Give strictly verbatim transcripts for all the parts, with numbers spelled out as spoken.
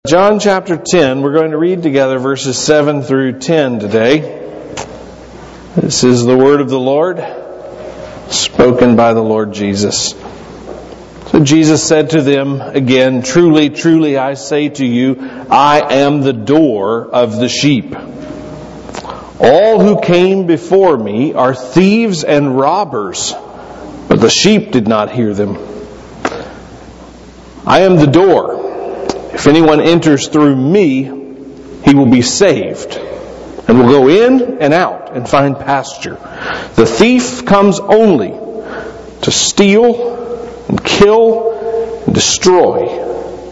John chapter ten, we're going to read together verses seven through ten today. This is the word of the Lord, spoken by the Lord Jesus. So Jesus said to them again, "Truly, truly, I say to you, I am the door of the sheep. All who came before me are thieves and robbers, but the sheep did not hear them. I am the door. If anyone enters through me, he will be saved, and will go in and out and find pasture. The thief comes only to steal and kill and destroy.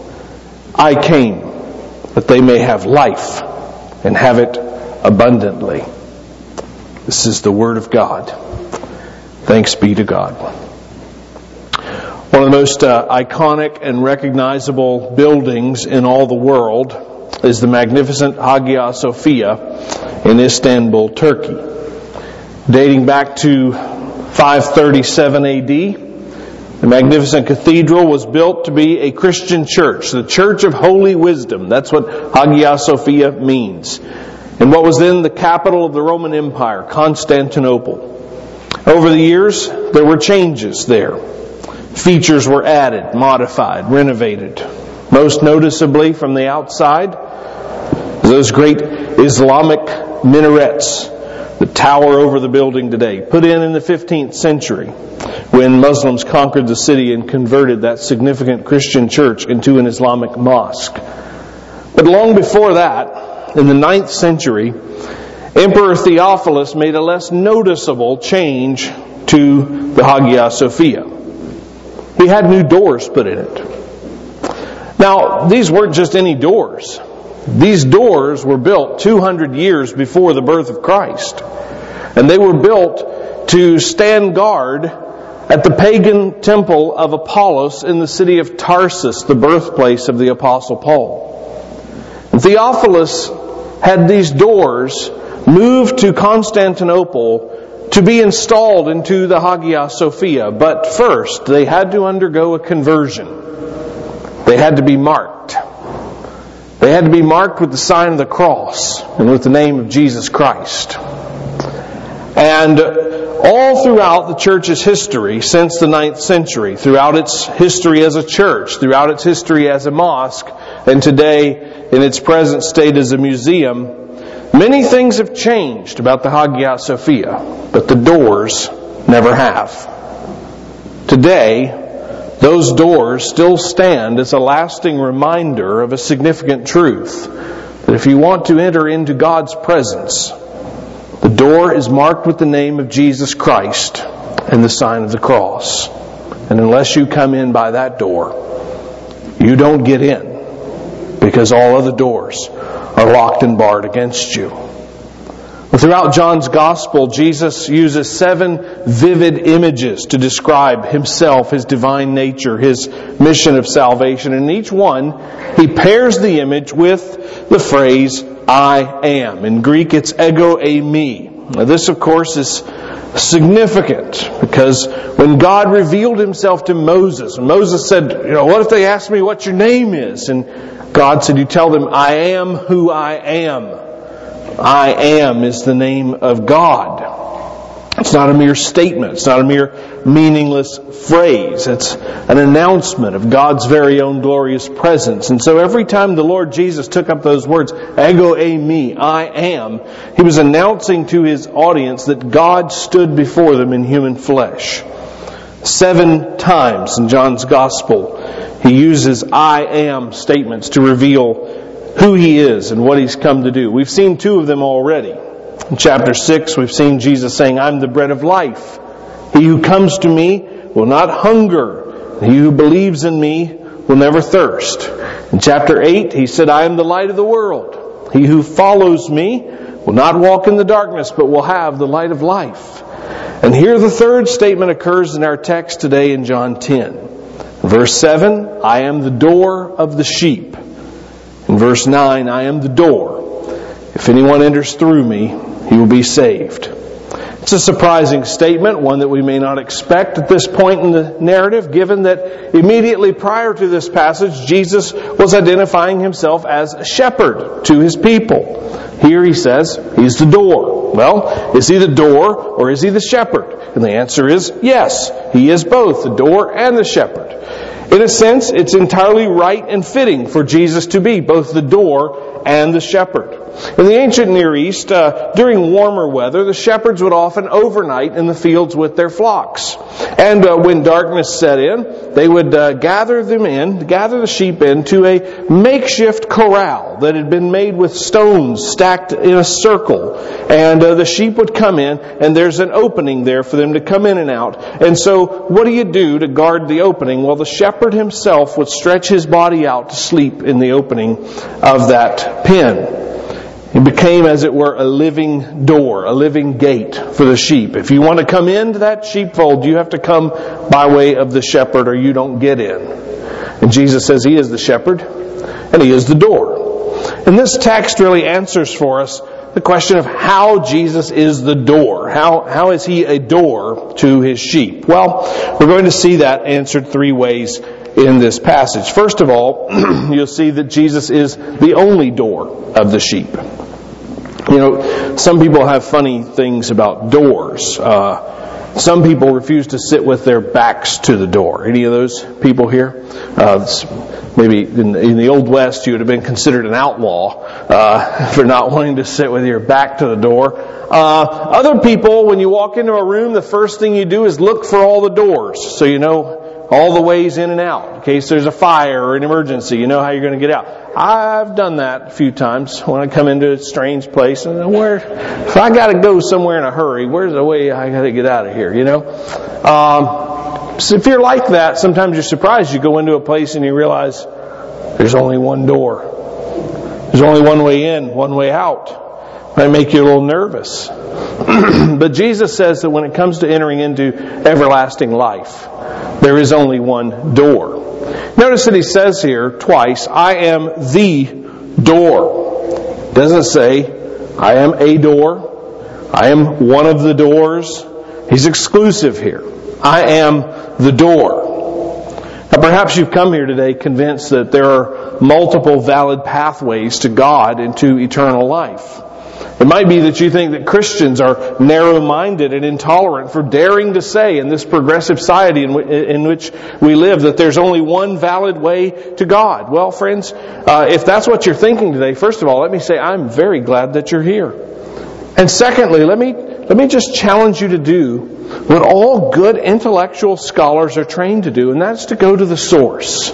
I came that they may have life and have it abundantly." This is the word of God. Thanks be to God. One of the most uh, iconic and recognizable buildings in all the world is the magnificent Hagia Sophia in Istanbul, Turkey. Dating back to five thirty-seven A D, the magnificent cathedral was built to be a Christian church, the Church of Holy Wisdom. That's what Hagia Sophia means. And what was then the capital of the Roman Empire, Constantinople. Over the years, there were changes there. Features were added, modified, renovated. Most noticeably from the outside, those great Islamic minarets that tower over the building today, put in in the fifteenth century when Muslims conquered the city and converted that significant Christian church into an Islamic mosque. But long before that, in the ninth century, Emperor Theophilus made a less noticeable change to the Hagia Sophia. He had new doors put in it. Now, these weren't just any doors. These doors were built two hundred years before the birth of Christ. And they were built to stand guard at the pagan temple of Apollos in the city of Tarsus, the birthplace of the Apostle Paul. And Theophilus had these doors moved to Constantinople to be installed into the Hagia Sophia. But first, they had to undergo a conversion. They had to be marked. They had to be marked with the sign of the cross and with the name of Jesus Christ. And all throughout the church's history since the ninth century, throughout its history as a church, throughout its history as a mosque, and today in its present state as a museum, many things have changed about the Hagia Sophia, but the doors never have. Today, those doors still stand as a lasting reminder of a significant truth, that if you want to enter into God's presence, the door is marked with the name of Jesus Christ and the sign of the cross. And unless you come in by that door, you don't get in, because all other doors are locked and barred against you. Well, throughout John's Gospel, Jesus uses seven vivid images to describe Himself, His divine nature, His mission of salvation. And in each one, He pairs the image with the phrase, "I am." In Greek, it's ego eimi. Now, this, of course, is significant because when God revealed Himself to Moses, and Moses said, you know, what if they ask me what your name is? And God said, you tell them, I am who I am. I am is the name of God. It's not a mere statement. It's not a mere meaningless phrase. It's an announcement of God's very own glorious presence. And so every time the Lord Jesus took up those words, ego eimi, I am, He was announcing to His audience that God stood before them in human flesh. Seven times in John's Gospel, He uses I am statements to reveal who He is and what He's come to do. We've seen two of them already. In chapter six, we've seen Jesus saying, I'm the bread of life. He who comes to me will not hunger. He who believes in me will never thirst. In chapter eight, He said, I am the light of the world. He who follows me will not walk in the darkness, but will have the light of life. And here the third statement occurs in our text today in John ten. Verse seven, I am the door of the sheep. In verse nine, I am the door. If anyone enters through me, he will be saved. It's a surprising statement, one that we may not expect at this point in the narrative, given that immediately prior to this passage, Jesus was identifying himself as a shepherd to his people. Here he says he's the door. Well, is he the door or is he the shepherd? And the answer is yes, he is both the door and the shepherd. In a sense, it's entirely right and fitting for Jesus to be both the door and the shepherd. In the ancient Near East, uh, during warmer weather, the shepherds would often overnight in the fields with their flocks. And uh, when darkness set in, they would uh, gather them in, gather the sheep into a makeshift corral that had been made with stones stacked in a circle. And uh, the sheep would come in, and there's an opening there for them to come in and out. And so, what do you do to guard the opening? Well, the shepherd himself would stretch his body out to sleep in the opening of that pen. It became, as it were, a living door, a living gate for the sheep. If you want to come into that sheepfold, you have to come by way of the shepherd or you don't get in. And Jesus says he is the shepherd and he is the door. And this text really answers for us the question of how Jesus is the door. How, how is he a door to his sheep? Well, we're going to see that answered three ways in this passage. First of all, you'll see that Jesus is the only door of the sheep. You know, some people have funny things about doors. Uh, some people refuse to sit with their backs to the door. Any of those people here? Uh, maybe in the, in the Old West you would have been considered an outlaw uh, for not wanting to sit with your back to the door. Uh, other people, when you walk into a room, the first thing you do is look for all the doors, so you know all the ways in and out. In case there's a fire or an emergency, you know how you're going to get out. I've done that a few times when I come into a strange place. And where, if I got to go somewhere in a hurry, where's the way I got to get out of here, you know? Um, so if you're like that, sometimes you're surprised. You go into a place and you realize there's only one door. There's only one way in, one way out. It might make you a little nervous. But Jesus says that when it comes to entering into everlasting life, there is only one door. Notice that he says here twice, I am the door. It doesn't say, I am a door. I am one of the doors. He's exclusive here. I am the door. Now perhaps you've come here today convinced that there are multiple valid pathways to God and to eternal life. It might be that you think that Christians are narrow-minded and intolerant for daring to say in this progressive society in, w- in which we live that there's only one valid way to God. Well, friends, uh, if that's what you're thinking today, first of all, let me say I'm very glad that you're here. And secondly, let me let me just challenge you to do what all good intellectual scholars are trained to do, and that's to go to the source.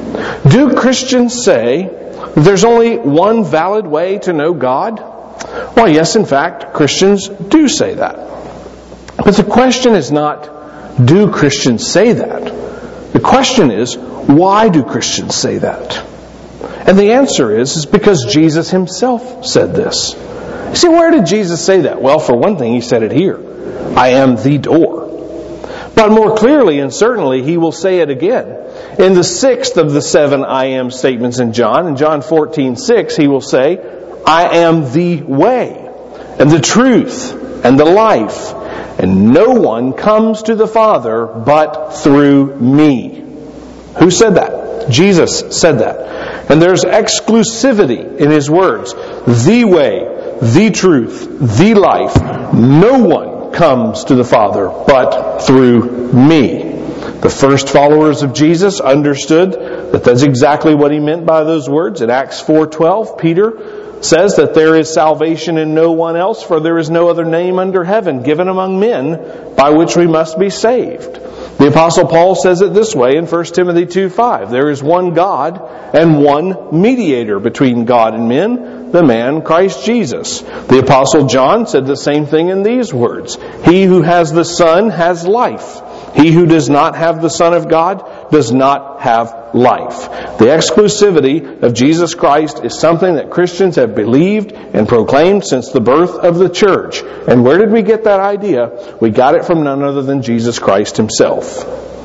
Do Christians say there's only one valid way to know God? Well, yes, in fact, Christians do say that. But the question is not, do Christians say that? The question is, why do Christians say that? And the answer is, is because Jesus himself said this. You see, where did Jesus say that? Well, for one thing, he said it here. I am the door. But more clearly and certainly, he will say it again. In the sixth of the seven I am statements in John, in John fourteen six, he will say, I am the way, and the truth, and the life, and no one comes to the Father but through me. Who said that? Jesus said that. And there's exclusivity in his words. The way, the truth, the life. No one comes to the Father but through me. The first followers of Jesus understood that that's exactly what he meant by those words. In Acts four twelve, Peter says that there is salvation in no one else, for there is no other name under heaven given among men by which we must be saved. The Apostle Paul says it this way in First Timothy two five. There is one God and one mediator between God and men, the man Christ Jesus. The Apostle John said the same thing in these words. He who has the Son has life. He who does not have the Son of God does not have life. The exclusivity of Jesus Christ is something that Christians have believed and proclaimed since the birth of the church. And where did we get that idea? We got it from none other than Jesus Christ himself.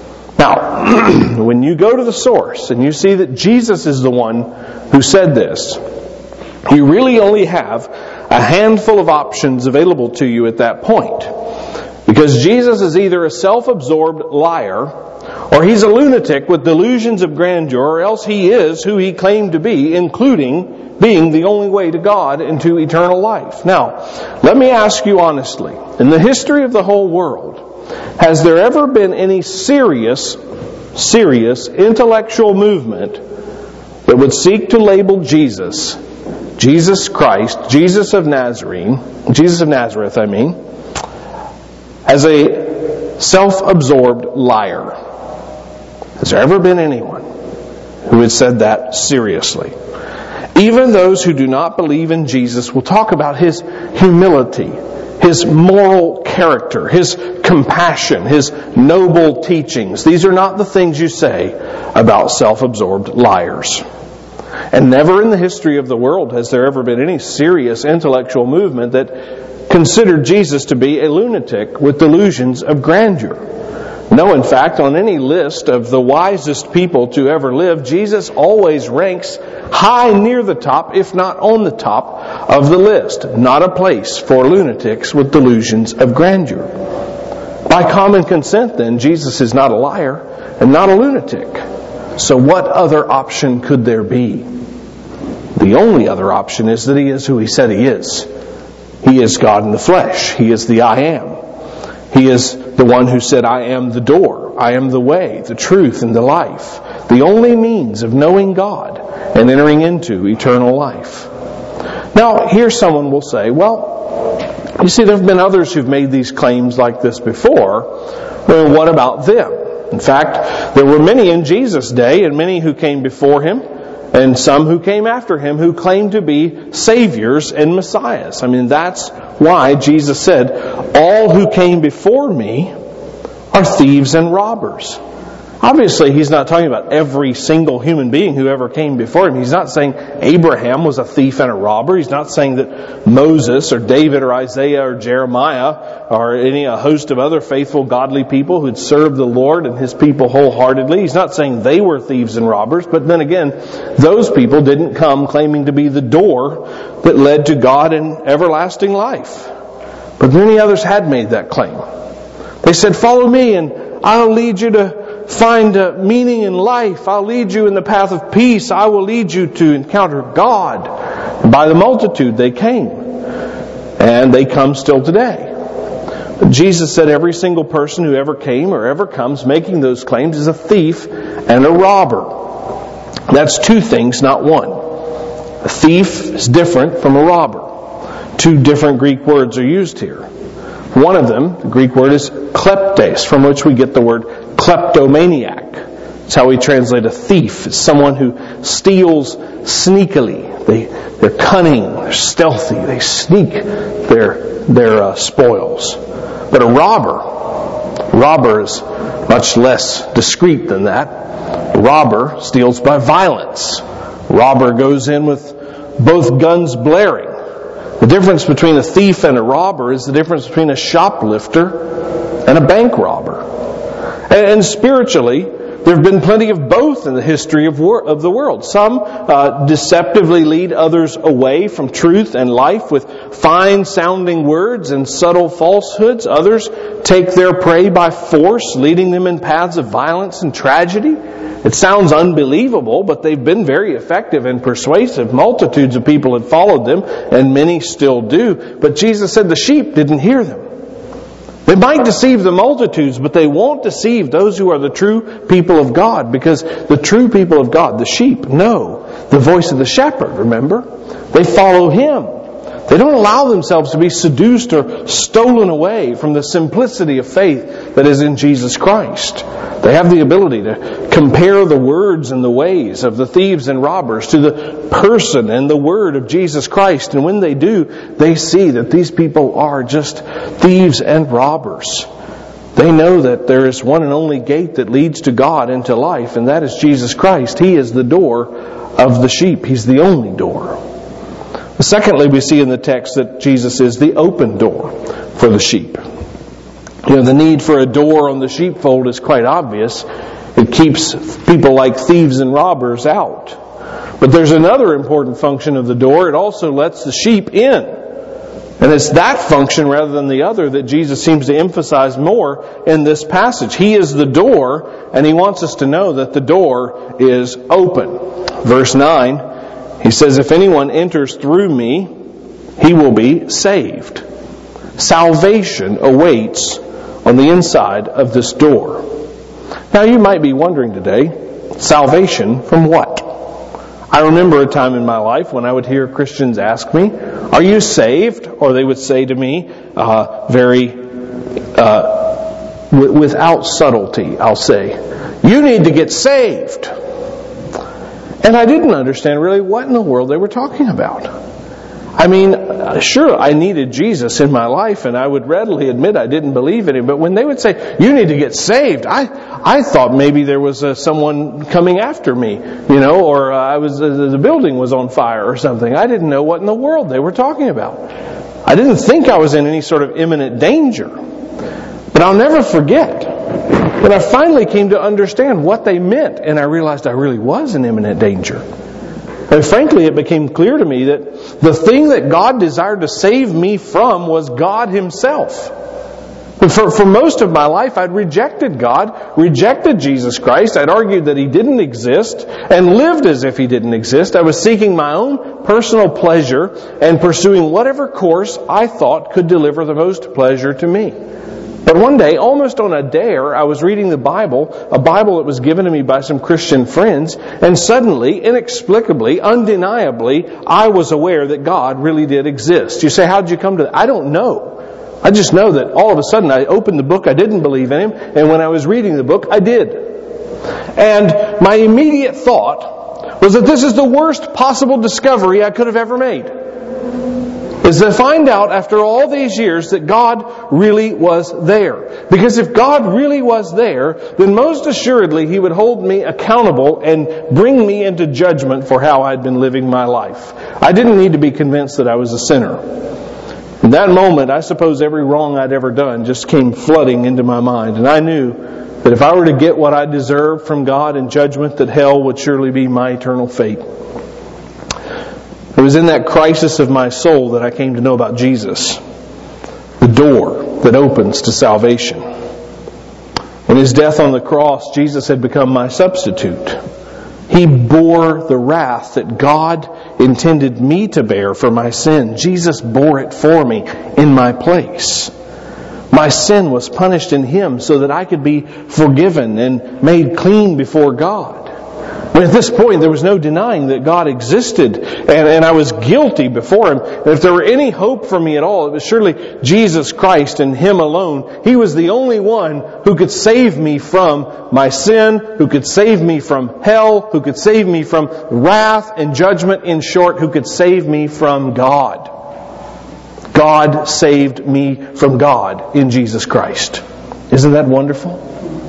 Now, when you go to the source and you see that Jesus is the one who said this, you really only have a handful of options available to you at that point. Because Jesus is either a self-absorbed liar, or he's a lunatic with delusions of grandeur, or else he is who he claimed to be, including being the only way to God and to eternal life. Now, let me ask you honestly, in the history of the whole world, has there ever been any serious, serious intellectual movement that would seek to label Jesus, Jesus Christ, Jesus of Nazarene, Jesus of Nazareth, I mean, as a self-absorbed liar? Has there ever been anyone who had said that seriously? Even those who do not believe in Jesus will talk about His humility, His moral character, His compassion, His noble teachings. These are not the things you say about self-absorbed liars. And never in the history of the world has there ever been any serious intellectual movement that considered Jesus to be a lunatic with delusions of grandeur. No, in fact, on any list of the wisest people to ever live, Jesus always ranks high near the top, if not on the top of the list. Not a place for lunatics with delusions of grandeur. By common consent, then, Jesus is not a liar and not a lunatic. So what other option could there be? The only other option is that He is who He said He is. He is God in the flesh. He is the I Am. He is the one who said, I am the door, I am the way, the truth, and the life. The only means of knowing God and entering into eternal life. Now, here someone will say, well, you see, there have been others who've made these claims like this before. Well, what about them? In fact, there were many in Jesus' day, and many who came before Him, and some who came after Him who claimed to be saviors and messiahs. I mean, that's why Jesus said, all who came before me are thieves and robbers. Obviously, He's not talking about every single human being who ever came before Him. He's not saying Abraham was a thief and a robber. He's not saying that Moses or David or Isaiah or Jeremiah or any a host of other faithful, godly people who'd served the Lord and His people wholeheartedly. He's not saying they were thieves and robbers. But then again, those people didn't come claiming to be the door that led to God and everlasting life. But many others had made that claim. They said, follow me and I'll lead you to find uh, meaning in life. I'll lead you in the path of peace. I will lead you to encounter God. And by the multitude they came. And they come still today. But Jesus said every single person who ever came or ever comes making those claims is a thief and a robber. That's two things, not one. A thief is different from a robber. Two different Greek words are used here. One of them, the Greek word is kleptes, from which we get the word kleptomaniac. That's how we translate a thief. It's someone who steals sneakily. They, they're cunning, they're stealthy, they sneak their, their uh, spoils. But a robber, robber is much less discreet than that. A robber steals by violence. A robber goes in with both guns blaring. The difference between a thief and a robber is the difference between a shoplifter and a bank robber. And spiritually, there have been plenty of both in the history of, wor- of the world. Some uh, deceptively lead others away from truth and life with fine-sounding words and subtle falsehoods. Others take their prey by force, leading them in paths of violence and tragedy. It sounds unbelievable, but they've been very effective and persuasive. Multitudes of people have followed them, and many still do. But Jesus said the sheep didn't hear them. They might deceive the multitudes, but they won't deceive those who are the true people of God, because the true people of God, the sheep, know the voice of the shepherd, remember? They follow Him. They don't allow themselves to be seduced or stolen away from the simplicity of faith that is in Jesus Christ. They have the ability to compare the words and the ways of the thieves and robbers to the person and the word of Jesus Christ. And when they do, they see that these people are just thieves and robbers. They know that there is one and only gate that leads to God and to life, and that is Jesus Christ. He is the door of the sheep. He's the only door. Secondly, we see in the text that Jesus is the open door for the sheep. You know, the need for a door on the sheepfold is quite obvious. It keeps people like thieves and robbers out. But there's another important function of the door. It also lets the sheep in. And it's that function rather than the other that Jesus seems to emphasize more in this passage. He is the door, and He wants us to know that the door is open. Verse nine, He says, if anyone enters through me, he will be saved. Salvation awaits on the inside of this door. Now you might be wondering today, salvation from what? I remember a time in my life when I would hear Christians ask me, are you saved? Or they would say to me, uh, very, uh, w- without subtlety, I'll say, you need to get saved. And I didn't understand really what in the world they were talking about. I mean, sure, I needed Jesus in my life, and I would readily admit I didn't believe in Him. But when they would say, you need to get saved, I I thought maybe there was uh, someone coming after me, you know, or uh, I was uh, the building was on fire or something. I didn't know what in the world they were talking about. I didn't think I was in any sort of imminent danger. But I'll never forget when I finally came to understand what they meant, and I realized I really was in imminent danger. And frankly, it became clear to me that the thing that God desired to save me from was God Himself. For, for most of my life, I'd rejected God, rejected Jesus Christ. I'd argued that He didn't exist and lived as if He didn't exist. I was seeking my own personal pleasure and pursuing whatever course I thought could deliver the most pleasure to me. But one day, almost on a dare, I was reading the Bible, a Bible that was given to me by some Christian friends, and suddenly, inexplicably, undeniably, I was aware that God really did exist. You say, how did you come to that? I don't know. I just know that all of a sudden I opened the book, I didn't believe in Him, and when I was reading the book, I did. And my immediate thought was that this is the worst possible discovery I could have ever made. Is to find out after all these years that God really was there. Because if God really was there, then most assuredly He would hold me accountable and bring me into judgment for how I'd been living my life. I didn't need to be convinced that I was a sinner. In that moment, I suppose every wrong I'd ever done just came flooding into my mind. And I knew that if I were to get what I deserved from God in judgment, that hell would surely be my eternal fate. It was in that crisis of my soul that I came to know about Jesus, the door that opens to salvation. In His death on the cross, Jesus had become my substitute. He bore the wrath that God intended me to bear for my sin. Jesus bore it for me in my place. My sin was punished in Him so that I could be forgiven and made clean before God. But at this point, there was no denying that God existed, and, and I was guilty before Him. And if there were any hope for me at all, it was surely Jesus Christ and Him alone. He was the only one who could save me from my sin, who could save me from hell, who could save me from wrath and judgment, in short, who could save me from God. God saved me from God in Jesus Christ. Isn't that wonderful?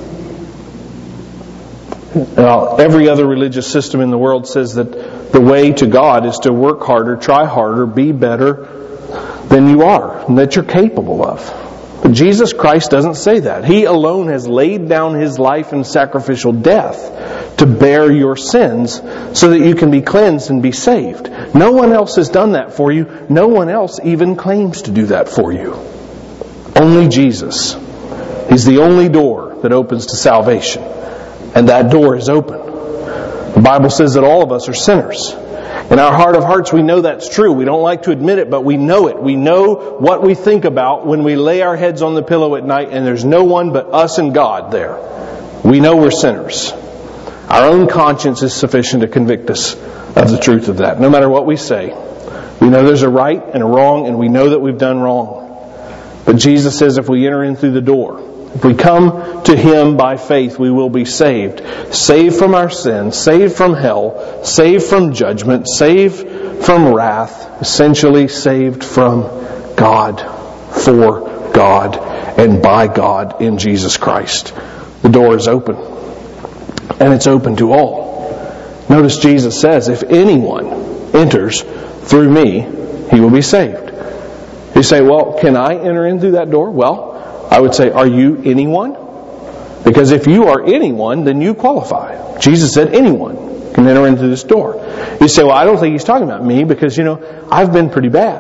Now, every other religious system in the world says that the way to God is to work harder, try harder, be better than you are, and that you're capable of. But Jesus Christ doesn't say that. He alone has laid down His life in sacrificial death to bear your sins so that you can be cleansed and be saved. No one else has done that for you. No one else even claims to do that for you. Only Jesus. He's the only door that opens to salvation. And that door is open. The Bible says that all of us are sinners. In our heart of hearts, we know that's true. We don't like to admit it, but we know it. We know what we think about when we lay our heads on the pillow at night and there's no one but us and God there. We know we're sinners. Our own conscience is sufficient to convict us of the truth of that. No matter what we say, we know there's a right and a wrong, and we know that we've done wrong. But Jesus says if we enter in through the door, if we come to Him by faith, we will be saved. Saved from our sins, saved from hell, saved from judgment, saved from wrath, essentially saved from God, for God, and by God in Jesus Christ. The door is open. And it's open to all. Notice Jesus says, if anyone enters through me, he will be saved. You say, well, can I enter in through that door? Well, I would say, are you anyone? Because if you are anyone, then you qualify. Jesus said anyone can enter into this door. You say, well, I don't think He's talking about me because, you know, I've been pretty bad.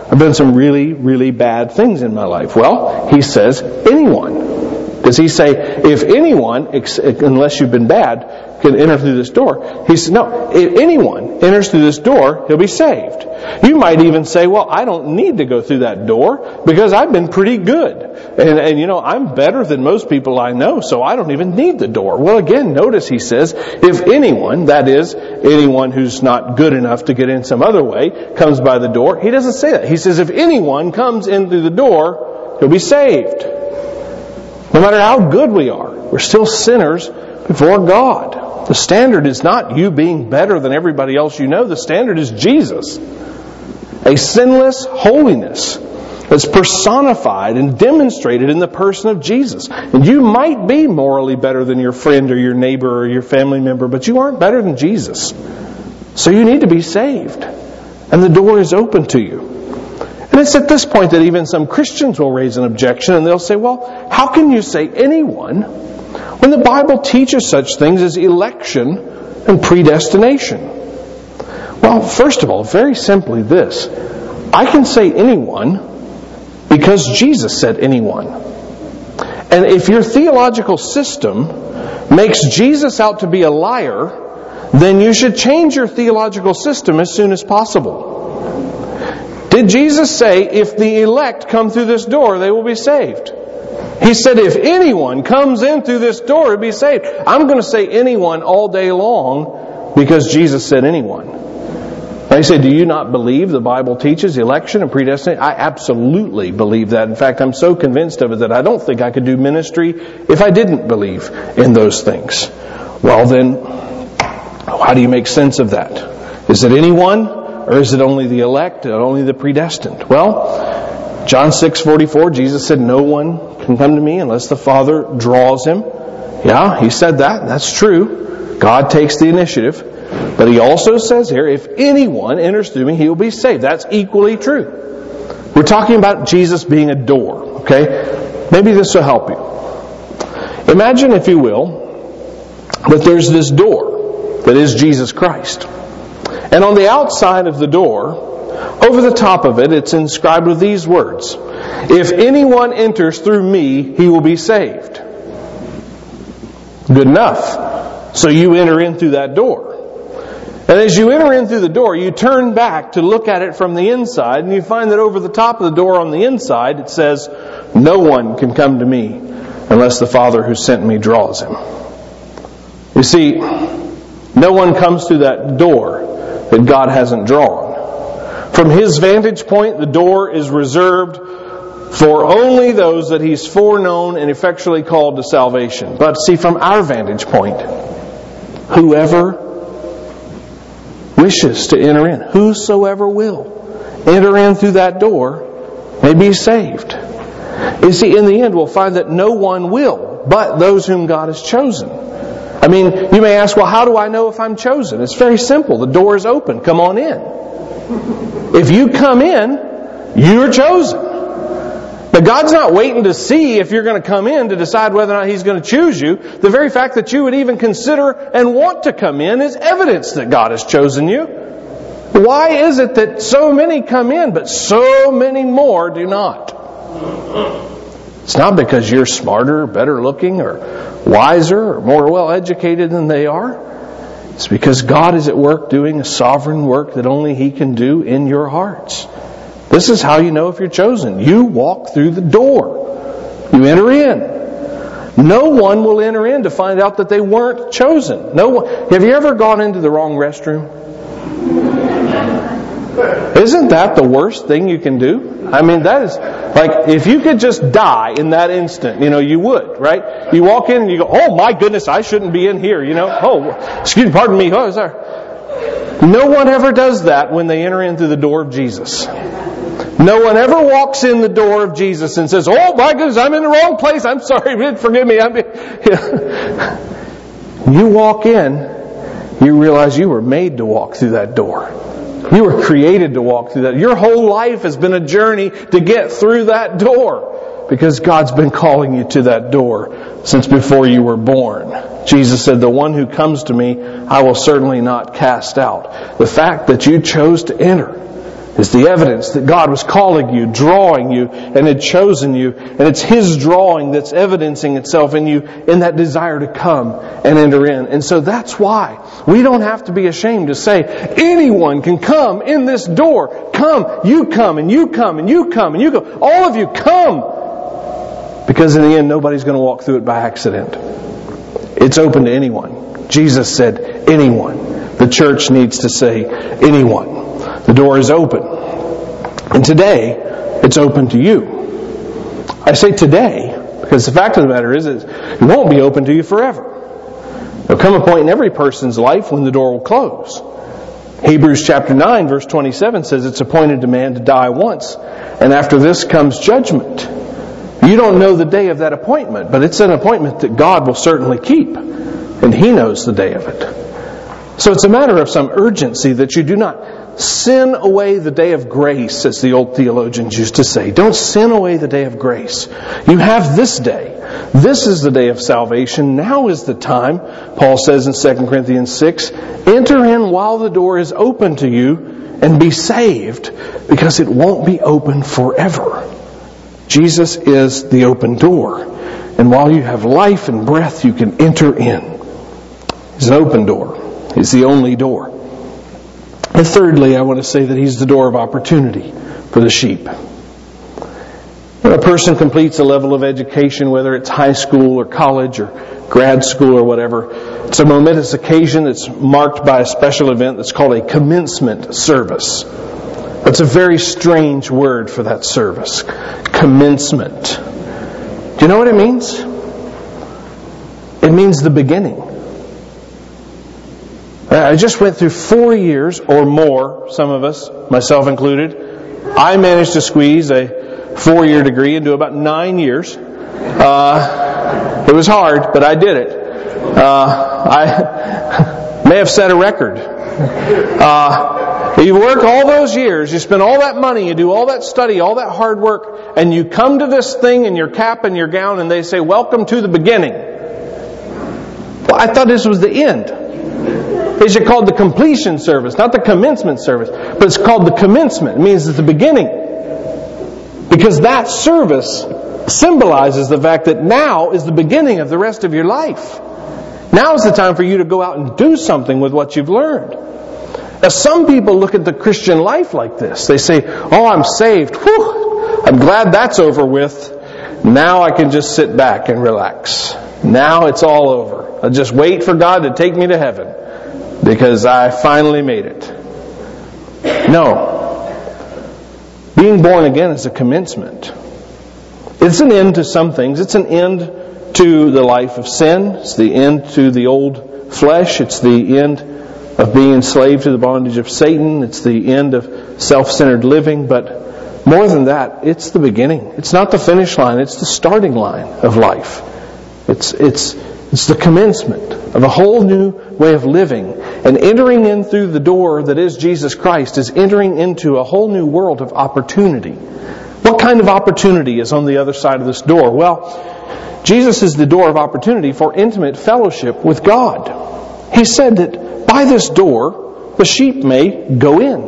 I've done some really, really bad things in my life. Well, he says, anyone. Does he say, if anyone, unless you've been bad, can enter through this door? He says, no, if anyone enters through this door, he'll be saved. You might even say, well, I don't need to go through that door because I've been pretty good. And, and you know, I'm better than most people I know, so I don't even need the door. Well, again, notice he says, if anyone, that is, anyone who's not good enough to get in some other way, comes by the door, he doesn't say that. He says, if anyone comes in through the door, he'll be saved. No matter how good we are, we're still sinners before God. The standard is not you being better than everybody else you know. The standard is Jesus. A sinless holiness that's personified and demonstrated in the person of Jesus. And you might be morally better than your friend or your neighbor or your family member, but you aren't better than Jesus. So you need to be saved. And the door is open to you. And it's at this point that even some Christians will raise an objection and they'll say, well, how can you say anyone when the Bible teaches such things as election and predestination? Well, first of all, very simply this. I can say anyone because Jesus said anyone. And if your theological system makes Jesus out to be a liar, then you should change your theological system as soon as possible. Did Jesus say, if the elect come through this door, they will be saved? He said, if anyone comes in through this door, he'll be saved. I'm going to say anyone all day long because Jesus said anyone. I say, do you not believe the Bible teaches election and predestination? I absolutely believe that. In fact, I'm so convinced of it that I don't think I could do ministry if I didn't believe in those things. Well then, how do you make sense of that? Is it anyone, or is it only the elect, or only the predestined? Well, John six forty-four, Jesus said, no one can come to me unless the Father draws him. Yeah, he said that. That's true. God takes the initiative. But he also says here, if anyone enters through me, he will be saved. That's equally true. We're talking about Jesus being a door, okay? Maybe this will help you. Imagine, if you will, that there's this door that is Jesus Christ. And on the outside of the door, over the top of it, it's inscribed with these words. If anyone enters through me, he will be saved. Good enough. So you enter in through that door. And as you enter in through the door, you turn back to look at it from the inside, and you find that over the top of the door on the inside, it says, no one can come to me unless the Father who sent me draws him. You see, no one comes through that door that God hasn't drawn. From His vantage point, the door is reserved for only those that He's foreknown and effectually called to salvation. But see, from our vantage point, whoever wishes to enter in, whosoever will enter in through that door may be saved. You see, in the end, we'll find that no one will, but those whom God has chosen. I mean, you may ask, well, how do I know if I'm chosen? It's very simple. The door is open. Come on in. If you come in, you're chosen. But God's not waiting to see if you're going to come in to decide whether or not He's going to choose you. The very fact that you would even consider and want to come in is evidence that God has chosen you. Why is it that so many come in, but so many more do not? It's not because you're smarter, better looking, or wiser, or more well educated than they are. It's because God is at work doing a sovereign work that only He can do in your hearts. This is how you know if you're chosen. You walk through the door. You enter in. No one will enter in to find out that they weren't chosen. No one. Have you ever gone into the wrong restroom? Isn't that the worst thing you can do? I mean, that is like, if you could just die in that instant, you know, you would, right? You walk in and you go, oh my goodness, I shouldn't be in here, you know. Oh, excuse me, pardon me. Oh, sorry. No one ever does that when they enter in through the door of Jesus. No one ever walks in the door of Jesus and says, oh my goodness, I'm in the wrong place. I'm sorry, forgive me. I'm... You walk in, you realize you were made to walk through that door. You were created to walk through that. Your whole life has been a journey to get through that door because God's been calling you to that door since before you were born. Jesus said, the one who comes to me, I will certainly not cast out. The fact that you chose to enter is the evidence that God was calling you, drawing you, and had chosen you. And it's His drawing that's evidencing itself in you in that desire to come and enter in. And so that's why we don't have to be ashamed to say, anyone can come in this door. Come, you come, and you come, and you come, and you go. All of you come. Because in the end, nobody's going to walk through it by accident. It's open to anyone. Jesus said, anyone. The church needs to say, anyone. The door is open. And today, it's open to you. I say today, because the fact of the matter is, it won't be open to you forever. There'll come a point in every person's life when the door will close. Hebrews chapter nine, verse twenty-seven says it's appointed to man to die once, and after this comes judgment. You don't know the day of that appointment, but it's an appointment that God will certainly keep, and He knows the day of it. So it's a matter of some urgency that you do not sin away the day of grace, as the old theologians used to say. Don't sin away the day of grace. You have this day. This is the day of salvation. Now is the time, Paul says in Second Corinthians six, enter in while the door is open to you and be saved, because it won't be open forever. Jesus is the open door. And while you have life and breath, you can enter in. He's an open door. He's the only door. And thirdly, I want to say that He's the door of opportunity for the sheep. When a person completes a level of education, whether it's high school or college or grad school or whatever, it's a momentous occasion that's marked by a special event that's called a commencement service. That's a very strange word for that service. Commencement. Do you know what it means? It means the beginning. I just went through four years or more, some of us, myself included. I managed to squeeze a four-year degree into about nine years. Uh, it was hard, but I did it. Uh, I may have set a record. Uh, you work all those years, you spend all that money, you do all that study, all that hard work, and you come to this thing in your cap and your gown and they say, welcome to the beginning. Well, I thought this was the end. It's called the completion service, not the commencement service, but it's called the commencement. It means it's the beginning. Because that service symbolizes the fact that now is the beginning of the rest of your life. Now is the time for you to go out and do something with what you've learned. Now, some people look at the Christian life like this. They say, oh, I'm saved. Whew, I'm glad that's over with. Now I can just sit back and relax. Now it's all over. I'll just wait for God to take me to heaven, because I finally made it. No. Being born again is a commencement. It's an end to some things. It's an end to the life of sin. It's the end to the old flesh. It's the end of being enslaved to the bondage of Satan. It's the end of self-centered living. But more than that, it's the beginning. It's not the finish line. It's the starting line of life. It's it's it's the commencement of a whole new way of living. And entering in through the door that is Jesus Christ is entering into a whole new world of opportunity. What kind of opportunity is on the other side of this door? Well, Jesus is the door of opportunity for intimate fellowship with God. He said that by this door, the sheep may go in.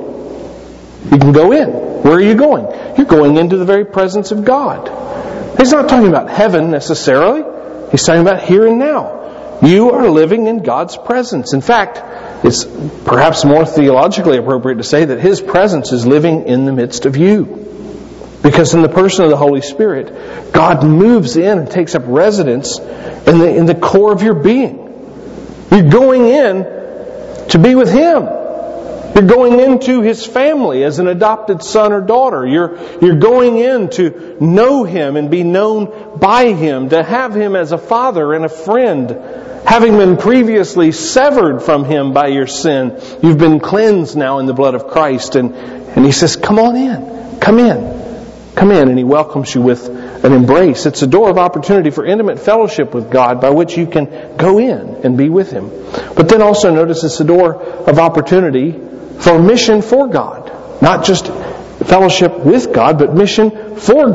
You can go in. Where are you going? You're going into the very presence of God. He's not talking about heaven necessarily. He's talking about here and now. You are living in God's presence. In fact, it's perhaps more theologically appropriate to say that His presence is living in the midst of you. Because in the person of the Holy Spirit, God moves in and takes up residence in the, in the core of your being. You're going in to be with Him. You're going into His family as an adopted son or daughter. You're, you're going in to know Him and be known by Him, to have Him as a father and a friend. Having been previously severed from Him by your sin, you've been cleansed now in the blood of Christ. And, and He says, come on in, come in. Come in, and He welcomes you with an embrace. It's a door of opportunity for intimate fellowship with God by which you can go in and be with Him. But then also notice it's a door of opportunity for mission for God. Not just fellowship with God, but mission for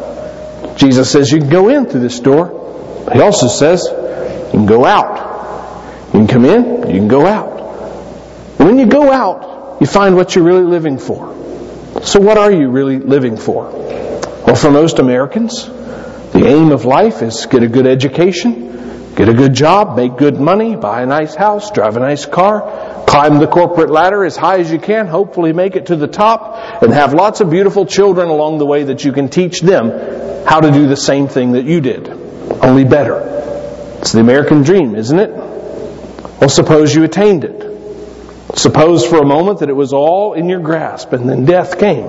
God. Jesus says you can go in through this door. He also says you can go out. You can come in, you can go out. And when you go out, you find what you're really living for. So what are you really living for? Well, for most Americans, the aim of life is get a good education, get a good job, make good money, buy a nice house, drive a nice car, climb the corporate ladder as high as you can, hopefully make it to the top, and have lots of beautiful children along the way that you can teach them how to do the same thing that you did, only better. It's the American dream, isn't it? Well, suppose you attained it. Suppose for a moment that it was all in your grasp and then death came.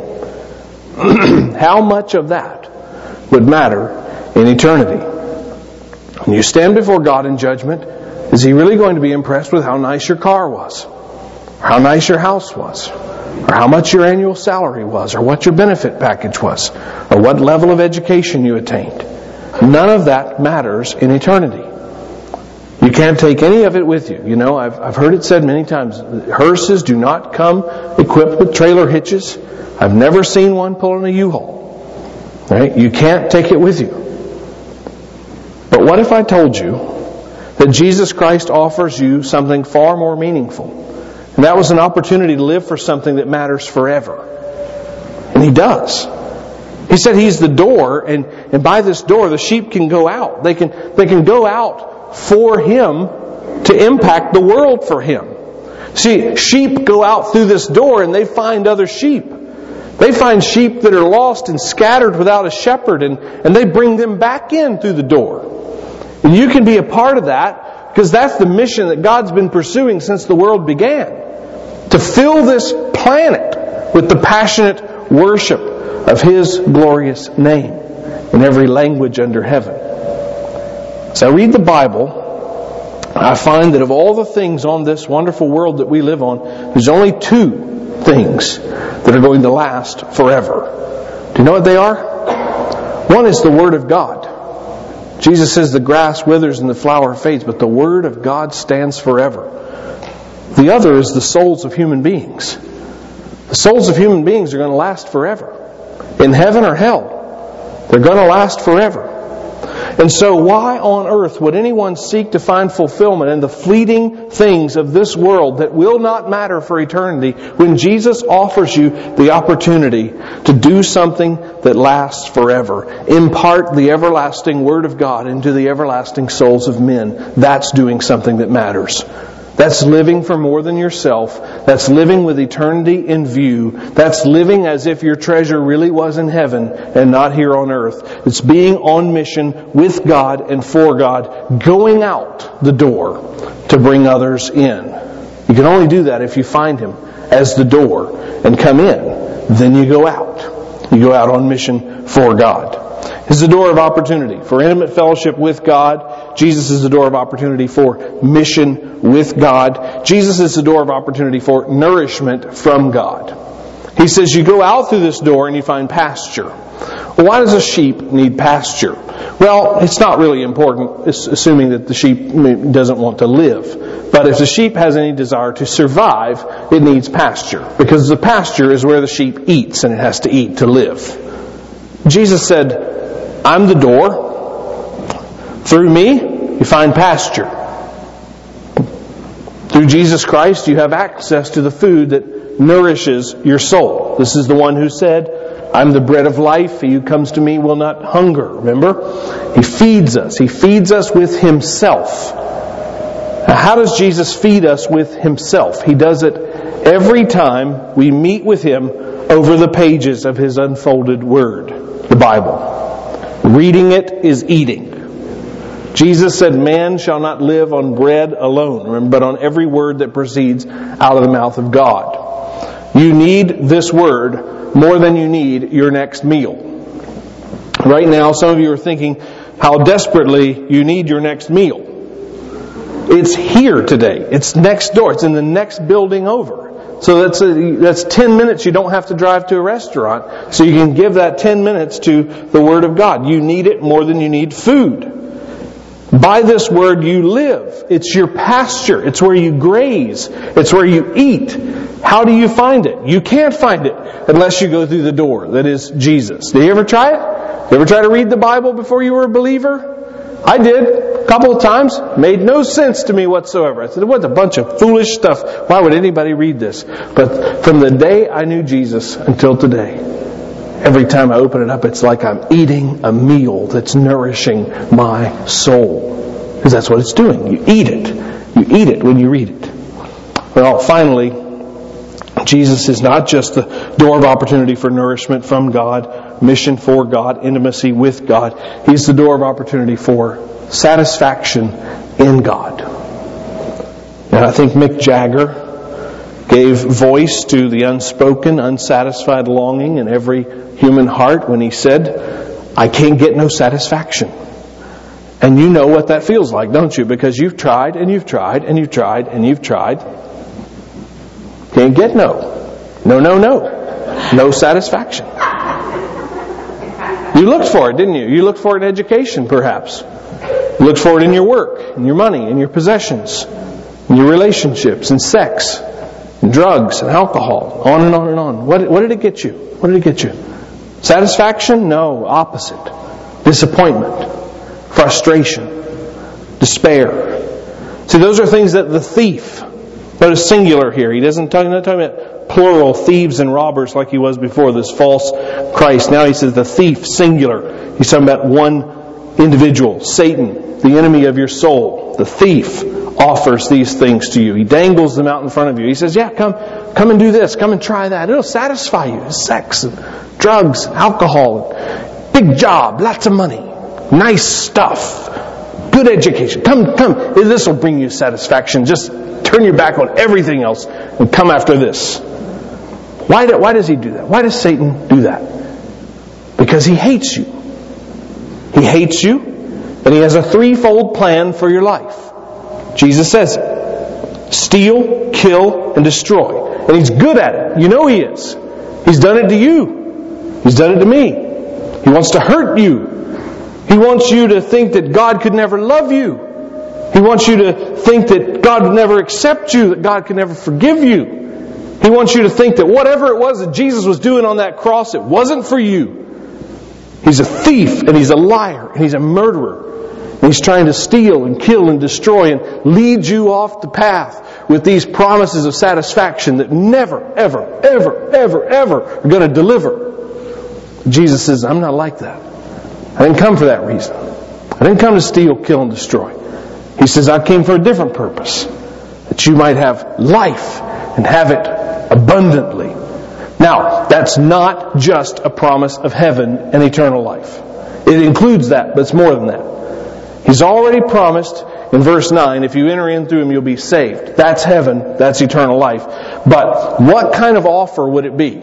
How much of that would matter in eternity? When you stand before God in judgment, is He really going to be impressed with how nice your car was? Or how nice your house was? Or how much your annual salary was? Or what your benefit package was? Or what level of education you attained? None of that matters in eternity. You can't take any of it with you. You know, I've, I've heard it said many times, hearses do not come equipped with trailer hitches. I've never seen one pulling a U-Haul. Right? You can't take it with you. But what if I told you that Jesus Christ offers you something far more meaningful? And that was an opportunity to live for something that matters forever. And He does. He said He's the door, and, and by this door the sheep can go out. They can, they can go out for Him to impact the world for Him. See, sheep go out through this door and they find other sheep. They find sheep that are lost and scattered without a shepherd, and, and they bring them back in through the door. And you can be a part of that, because that's the mission that God's been pursuing since the world began. To fill this planet with the passionate worship of His glorious name in every language under heaven. As I read the Bible, I find that of all the things on this wonderful world that we live on, there's only two things that are going to last forever. Do you know what they are? One is the Word of God. Jesus says the grass withers and the flower fades, but the Word of God stands forever. The other is the souls of human beings. The souls of human beings are going to last forever. In heaven or hell, they're going to last forever. And so why on earth would anyone seek to find fulfillment in the fleeting things of this world that will not matter for eternity when Jesus offers you the opportunity to do something that lasts forever? Impart the everlasting Word of God into the everlasting souls of men. That's doing something that matters. That's living for more than yourself. That's living with eternity in view. That's living as if your treasure really was in heaven and not here on earth. It's being on mission with God and for God, going out the door to bring others in. You can only do that if you find Him as the door and come in. Then you go out. You go out on mission for God. He's the door of opportunity for intimate fellowship with God. Jesus is the door of opportunity for mission with God. Jesus is the door of opportunity for nourishment from God. He says you go out through this door and you find pasture. Well, why does a sheep need pasture? Well, it's not really important, assuming that the sheep doesn't want to live. But if the sheep has any desire to survive, it needs pasture. Because the pasture is where the sheep eats, and it has to eat to live. Jesus said, I'm the door. Through me, you find pasture. Through Jesus Christ, you have access to the food that nourishes your soul. This is the one who said, I'm the bread of life. He who comes to me will not hunger. Remember? He feeds us. He feeds us with Himself. Now, how does Jesus feed us with Himself? He does it every time we meet with Him over the pages of His unfolded Word, the Bible. Reading it is eating. Jesus said, man shall not live on bread alone, but on every word that proceeds out of the mouth of God. You need this Word more than you need your next meal. Right now, some of you are thinking how desperately you need your next meal. It's here today. It's next door. It's in the next building over. So that's a, that's ten minutes you don't have to drive to a restaurant. So you can give that ten minutes to the Word of God. You need it more than you need food. By this Word you live. It's your pasture. It's where you graze. It's where you eat. How do you find it? You can't find it unless you go through the door. That is Jesus. Did you ever try it? You ever try to read the Bible before you were a believer? I did. couple of times, made no sense to me whatsoever. I said, what a bunch of foolish stuff. Why would anybody read this? But from the day I knew Jesus until today, every time I open it up, it's like I'm eating a meal that's nourishing my soul. Because that's what it's doing. You eat it. You eat it when you read it. Well, finally, Jesus is not just the door of opportunity for nourishment from God, mission for God, intimacy with God. He's the door of opportunity for satisfaction in God. And I think Mick Jagger gave voice to the unspoken, unsatisfied longing in every human heart when he said, I can't get no satisfaction. And you know what that feels like, don't you? Because you've tried and you've tried and you've tried and you've tried. Can't get no. No, no, no. No satisfaction. You looked for it, didn't you? You looked for it in education, perhaps. You looked for it in your work, in your money, in your possessions, in your relationships, in sex, in drugs, and alcohol, on and on and on. What, what did it get you? What did it get you? Satisfaction? No, opposite. Disappointment. Frustration. Despair. See, those are things that the thief, notice singular here. He doesn't talk, not talking about plural thieves and robbers like he was before, this false Christ. Now he says the thief, singular. He's talking about one individual, Satan, the enemy of your soul. The thief offers these things to you. He dangles them out in front of you. He says, yeah, come come and do this. Come and try that. It'll satisfy you. Sex, and drugs, alcohol, big job, lots of money, nice stuff, good education. Come, come. This will bring you satisfaction. Just turn your back on everything else and come after this. Why, do, why does he do that? Why does Satan do that? Because he hates you. He hates you, and he has a threefold plan for your life. Jesus says it. Steal, kill, and destroy. And he's good at it. You know he is. He's done it to you. He's done it to me. He wants to hurt you. He wants you to think that God could never love you. He wants you to think that God would never accept you, that God could never forgive you. He wants you to think that whatever it was that Jesus was doing on that cross, it wasn't for you. He's a thief, and he's a liar, and he's a murderer. And he's trying to steal and kill and destroy and lead you off the path with these promises of satisfaction that never, ever, ever, ever, ever are going to deliver. Jesus says, I'm not like that. I didn't come for that reason. I didn't come to steal, kill, and destroy. He says, I came for a different purpose. That you might have life and have it abundantly. Now, that's not just a promise of heaven and eternal life. It includes that, but it's more than that. He's already promised in verse nine, if you enter in through Him, you'll be saved. That's heaven. That's eternal life. But what kind of offer would it be?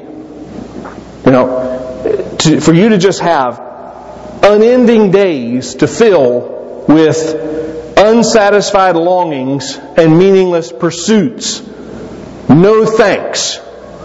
You know, to, for you to just have unending days to fill with unsatisfied longings and meaningless pursuits. No thanks.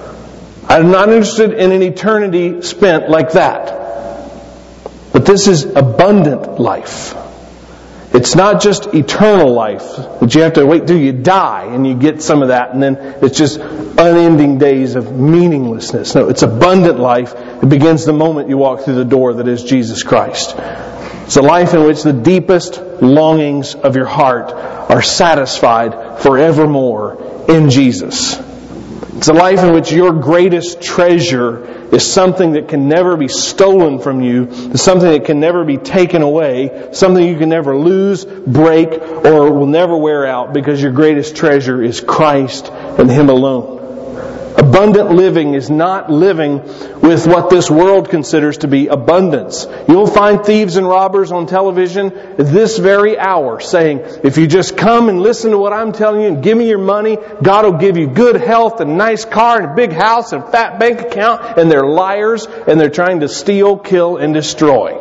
I'm not interested in an eternity spent like that. But this is abundant life. It's not just eternal life that you have to wait till you die and you get some of that, and then it's just unending days of meaninglessness. No, it's abundant life. It begins the moment you walk through the door that is Jesus Christ. It's a life in which the deepest longings of your heart are satisfied forevermore in Jesus. It's a life in which your greatest treasure is something that can never be stolen from you, it's something that can never be taken away, something you can never lose, break, or will never wear out, because your greatest treasure is Christ and Him alone. Abundant living is not living with what this world considers to be abundance. You'll find thieves and robbers on television this very hour saying, if you just come and listen to what I'm telling you and give me your money, God will give you good health and a nice car and a big house and a fat bank account. And they're liars, and they're trying to steal, kill, and destroy.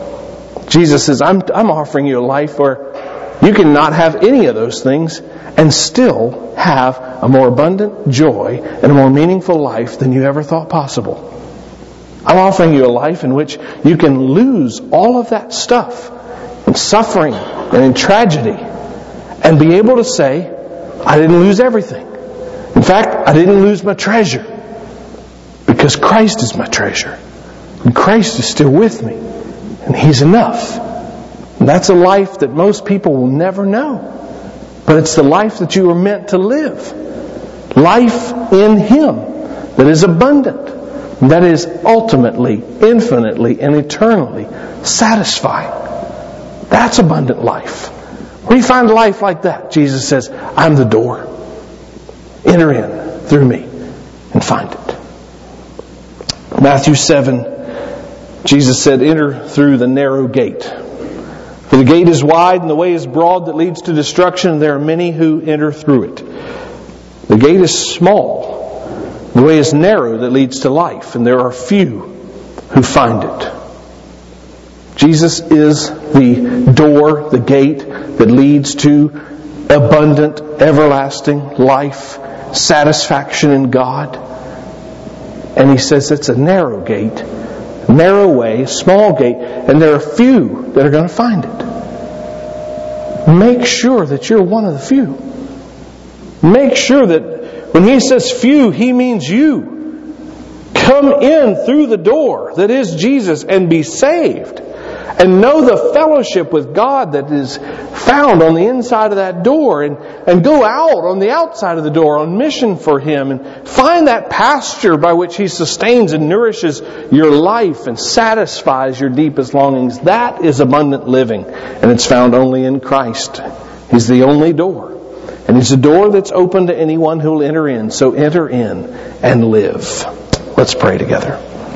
Jesus says, I'm, I'm offering you a life where you can not have any of those things and still have a more abundant joy and a more meaningful life than you ever thought possible. I'm offering you a life in which you can lose all of that stuff in suffering and in tragedy and be able to say, I didn't lose everything. In fact, I didn't lose my treasure, because Christ is my treasure. And Christ is still with me. And He's enough. That's a life that most people will never know. But it's the life that you are meant to live. Life in Him that is abundant. That is ultimately, infinitely, and eternally satisfying. That's abundant life. Where do you find a life like that? Jesus says, I'm the door. Enter in through me and find it. Matthew seven, Jesus said, enter through the narrow gate. For the gate is wide and the way is broad that leads to destruction, and there are many who enter through it. The gate is small. The way is narrow that leads to life, and there are few who find it. Jesus is the door, the gate that leads to abundant, everlasting life, satisfaction in God. And He says it's a narrow gate, narrow way, small gate, and there are few that are going to find it. Make sure that you're one of the few. Make sure that when He says few, He means you. Come in through the door that is Jesus and be saved. And know the fellowship with God that is found on the inside of that door. And, and go out on the outside of the door on mission for Him. And find that pasture by which He sustains and nourishes your life and satisfies your deepest longings. That is abundant living. And it's found only in Christ. He's the only door. And it's a door that's open to anyone who will enter in. So enter in and live. Let's pray together.